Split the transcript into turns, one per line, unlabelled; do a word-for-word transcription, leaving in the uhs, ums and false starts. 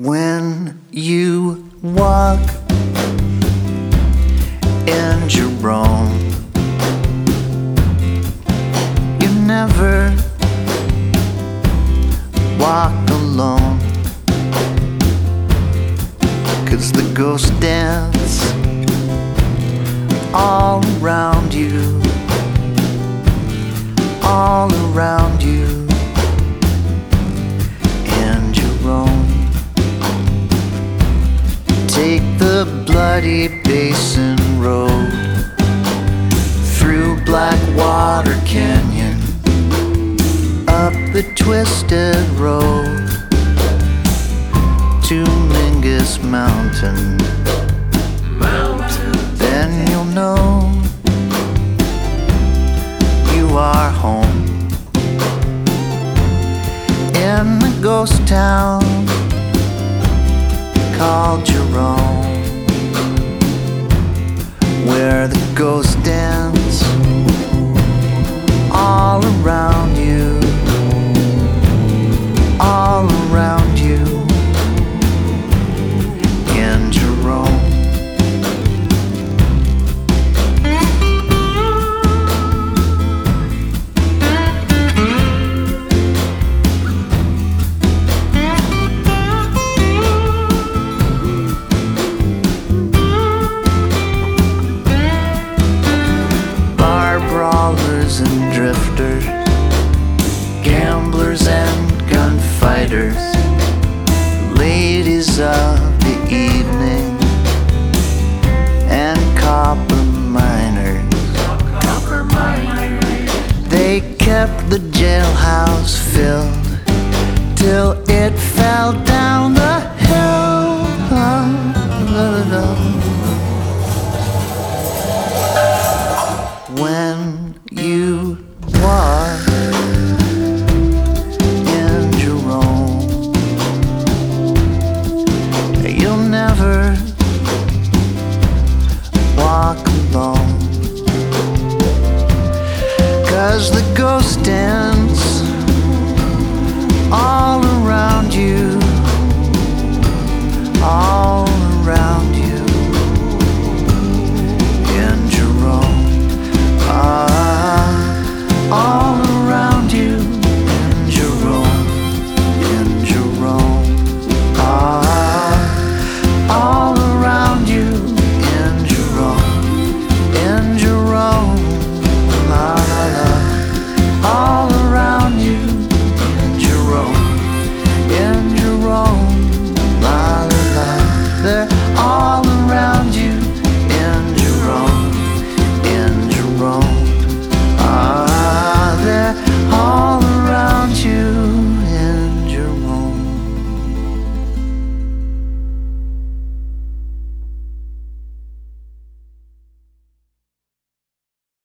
When you walk in Jerome, you never walk alone, 'cause the ghosts dance all around you, all around you in Jerome. Take the Bloody Basin Road through Blackwater Canyon, up the twisted road to Mingus Mountain. Mountain. Then you'll know you are home in the ghost town called Jerome, where the ghosts dance all around you, all around you in Jerome. And drifters, gamblers and gunfighters, ladies of the evening and copper miners. Copper miners. They kept the jailhouse filled till it fell down the hill. When you walk in Jerome, you'll never walk alone, 'cause the ghosts dance